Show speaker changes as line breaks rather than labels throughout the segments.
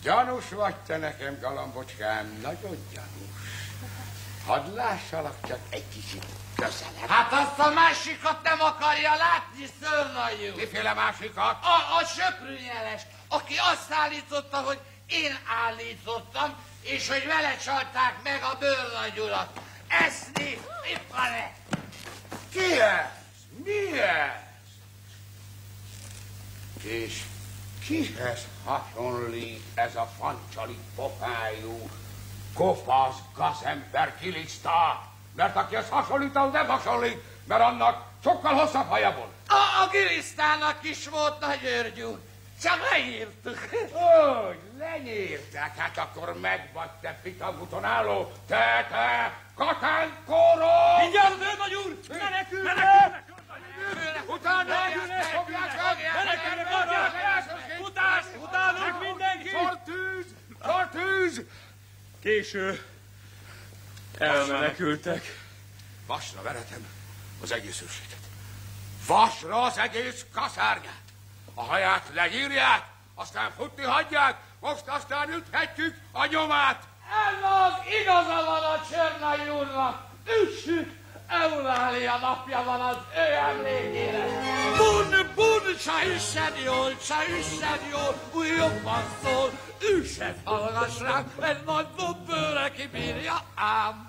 Gyanús vagy te nekem, galambocskám, nagyon gyanús. Hadd lássalak csak egy kicsit közelebb.
Hát azt a másikat nem akarja látni, szörnajú.
Miféle másikat?
A söprűjeles, aki azt állította, hogy én állítottam, és hogy vele csalták meg a bőrnagyurat. Ezt nézd, itt van-e?
Ki ez? Mi ez? És kihez hasonlít ez a fancsali pofájú, kopasz gazember kiliszta? Mert akihez hasonlít, az nem hasonlít, mert annak sokkal hosszabb haja volt.
A gilisztának is volt nagy őrgyú, csak leírtuk.
Hogy, lenyírták, hát akkor meg vagy te pitaguton álló, te, katánkóró!
Mindjárt, őrnagy úr! Menekülnek!
Utána!
Futás! Utánunk mindenki!
Sartűz!
Késő. Elmenekültek.
Vasra veretem az egész őrséget. Vasra az egész kaszárnyát. A haját lenyírják, aztán futni hagyják, most aztán üthetjük a nyomát.
Ennek igaza van a Csörnai úrnak. Üssük! Eulália napja van az ő emlékére. Bun, se üssen jól, úgy jobban szól. Üsset hallgass rám, egy nagy bőre kibírja ám.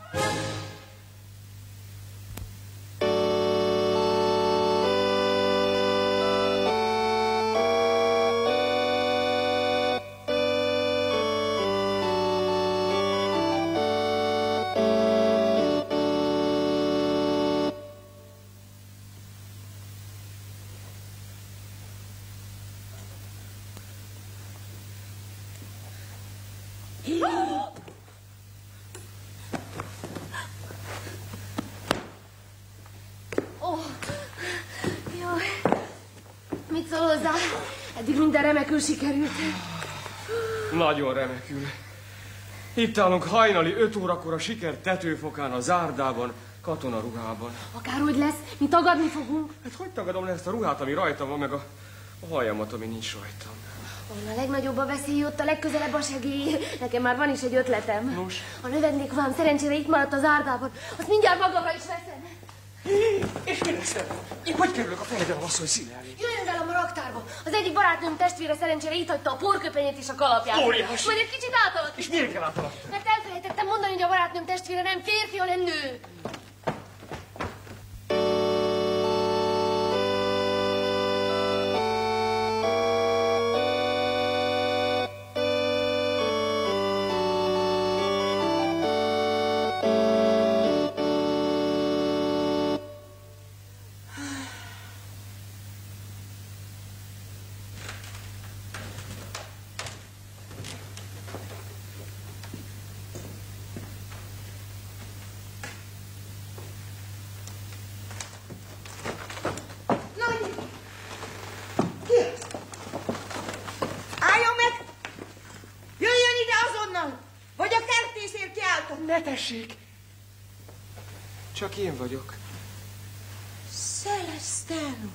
Mit szól hozzá? Eddig minden remekül sikerült.
Nagyon remekül. Itt állunk hajnali 5 órakor a siker tetőfokán, a zárdában, katonaruhában.
Akárhogy lesz, mi tagadni fogunk.
Hát hogy tagadom le ezt a ruhát, ami rajtam van, meg a hajamat, ami nincs rajtam?
A legnagyobb a veszély, ott a legközelebb a segély. Nekem már van is egy ötletem.
Nos?
A növendékruhám szerencsére itt maradt az árdában. Azt mindjárt magamra is veszem.
És mi lesz velem? Én hogy kerülök a fejedelem asszony színe elé?
Jöjjön velem a raktárba. Az egyik barátnőm testvére szerencsére itt hagyta a porköpenyét és a kalapját.
Óriási.
Majd egy kicsit átalakítom.
És miért kell átalakítani?
Mert elfelejtettem mondani, hogy a barátnőm testvére nem férfi, hanem nő.
Ne tessék! Csak én vagyok.
Celestino,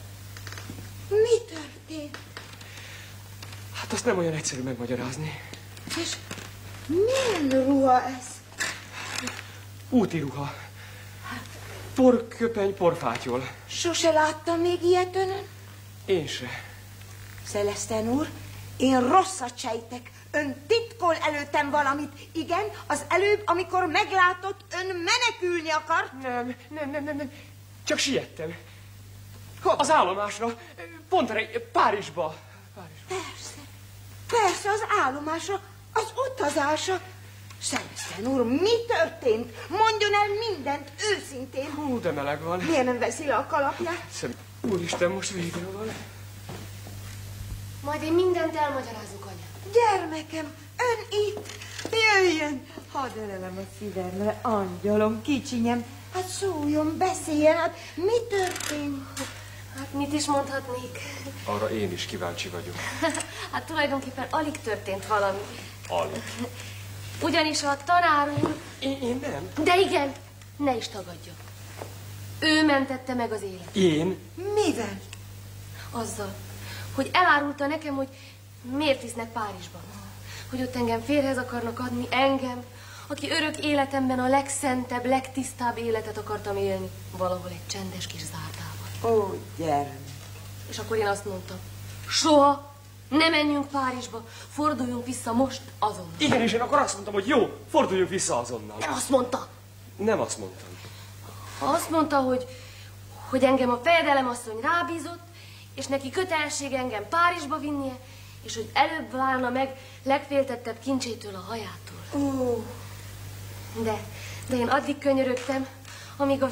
mi történt?
Hát azt nem olyan egyszerű megmagyarázni.
És milyen ruha ez?
Úti ruha. Porköpeny, porfátyol.
Sose láttam még ilyet önön?
Én se.
Celestino úr, én rosszat sejtek. Ön titkol előttem valamit. Igen, az előbb, amikor meglátott, ön menekülni akart.
Nem. Csak siettem.
Hova?
Az állomásra. Pontre, Párizsba.
Persze, az állomásra, az utazásra. Celestino úr, mi történt? Mondjon el mindent őszintén.
Hú, de meleg van.
Miért nem veszi le a kalapját?
Úristen, most végre van.
Majd én mindent elmagyarázok, anya.
Gyermekem, ön itt. Jöjjön. Hadd ölelem a szívemre, angyalom, kicsinyem. Hát szóljon, beszéljen, hát mi történt?
Hát mit is mondhatnék?
Arra én is kíváncsi vagyok.
Hát tulajdonképpen alig történt valami.
Alig.
Ugyanis a tanár úr...
Én nem.
De igen, ne is tagadja. Ő mentette meg az életet.
Én?
Mivel?
Azzal, hogy elárulta nekem, hogy miért visznek Párizsba. hogy ott engem férhez akarnak adni, engem, aki örök életemben a legszentebb, legtisztább életet akartam élni, valahol egy csendes kis zárdában.
Ó, gyermek.
És akkor én azt mondtam, soha ne menjünk Párizsba, forduljunk vissza most azonnal.
Igen, és én akkor azt mondtam, hogy jó, forduljunk vissza azonnal.
Nem azt mondta.
Nem azt mondtam.
Azt mondta, hogy engem a fejedelemasszony rábízott, és neki kötelesség engem Párizsba vinnie, és hogy előbb válna meg legféltettebb kincsétől a hajától.
Ó.
De én addig könyörögtem, amíg a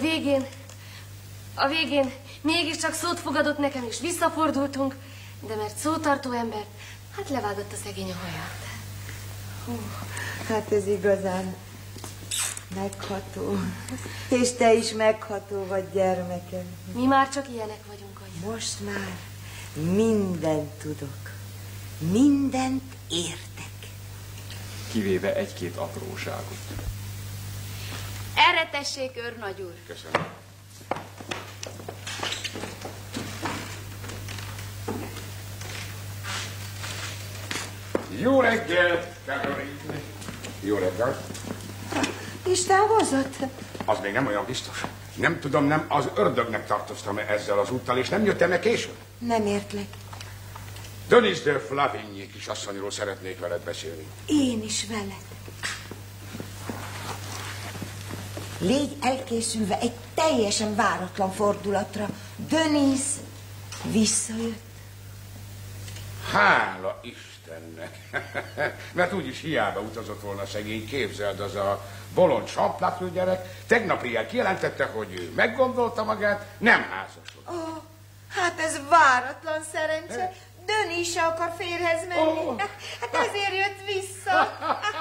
végén mégiscsak szót fogadott nekem, és visszafordultunk, de mert szótartó ember, hát levágott a szegény a haját.
Hát ez igazán megható. És te is megható vagy, gyermekem.
Mi már csak ilyenek vagyunk, anya.
Most már mindent tudok. Mindent értek.
Kivéve egy-két apróságot.
Erre tessék, őrnagy úr.
Köszönöm. Jó reggelt, Caroline. Jó reggelt.
És távozott?
Az még nem olyan biztos. Nem tudom, nem az ördögnek tartoztam-e ezzel az úttal, és nem jöttem-e későn?
Nem értlek.
Denis de Flavigny kisasszonyról szeretnék veled beszélni.
Én is veled. Légy elkészülve egy teljesen váratlan fordulatra. Denis visszajött.
Hála Istennek! Mert úgyis hiába utazott volna szegény, képzeld, az a bolond samplátlő gyerek. Tegnap éjjel kijelentette, hogy ő meggondolta magát, nem házasod.
Ó, hát ez váratlan szerencse. Denis se akar férhez menni. Hát ezért jött vissza.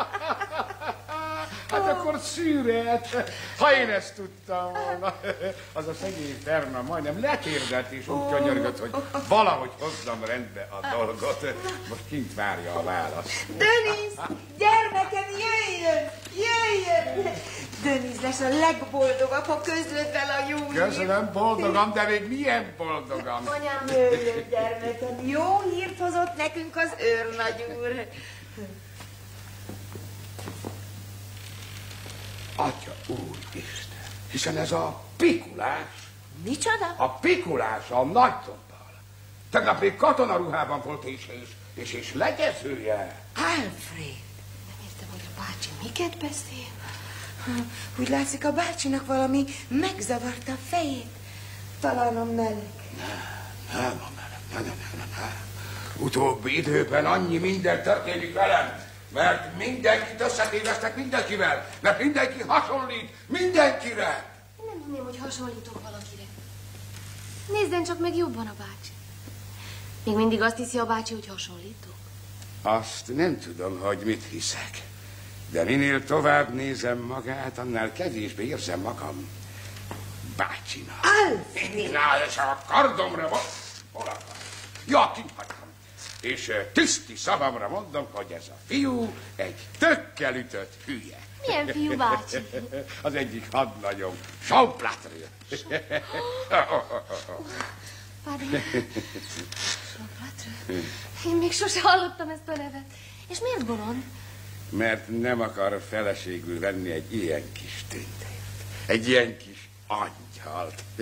Hát akkor szűret. Ha én ezt tudtam volna. Az a szegény Ferna majdnem letérdelt és úgy könyörgött, hogy valahogy hozzam rendbe a dolgot. Most kint várja a választ.
Denis, gyermekem, jöjjön, jöjjön. Denis lesz a legboldogabb, ha közlöd vele a jó hírt.
Köszönöm, boldogam, de még milyen boldogam.
Anyám,
Jöjjön, gyermekem, jó hírt hozott nekünk az őrnagy úr.
Atya úristen, hiszen ez a Pikulás,
Micsoda?
a Pikulás, a nagy tombal. Tegnap még katonaruhában volt és legyezője.
Alfred.
nem értem, hogy a bácsi miket beszél.
Úgy látszik, a bácsinak valami megzavarta a fejét. Talán a meleg.
Nem. Utóbbi időben annyi minden történik velem, mert mindenkit összetévesztek mindenkivel, mert mindenki hasonlít mindenkire.
Én nem hinném, hogy hasonlítok valakire. Nézzen csak meg jobban a bácsi. Még mindig azt hiszi a bácsi, hogy hasonlítok.
Azt nem tudom, hogy mit hiszek. De minél tovább nézem magát, annál kevésbé érzem magam bácsinak.
Alfred!
Na, és a kardomra hol akar? Ja, kint hagytam. És tiszti szavamra mondom, hogy ez a fiú egy tökkel ütött hülye.
Milyen fiú, bácsi?
Az egyik hadnagyom, Champlatrő.
Pardon. Én még sose hallottam ezt a nevet. És miért bolond?
Mert nem akar feleségül venni egy ilyen kis tündért. Egy ilyen kis angyalt.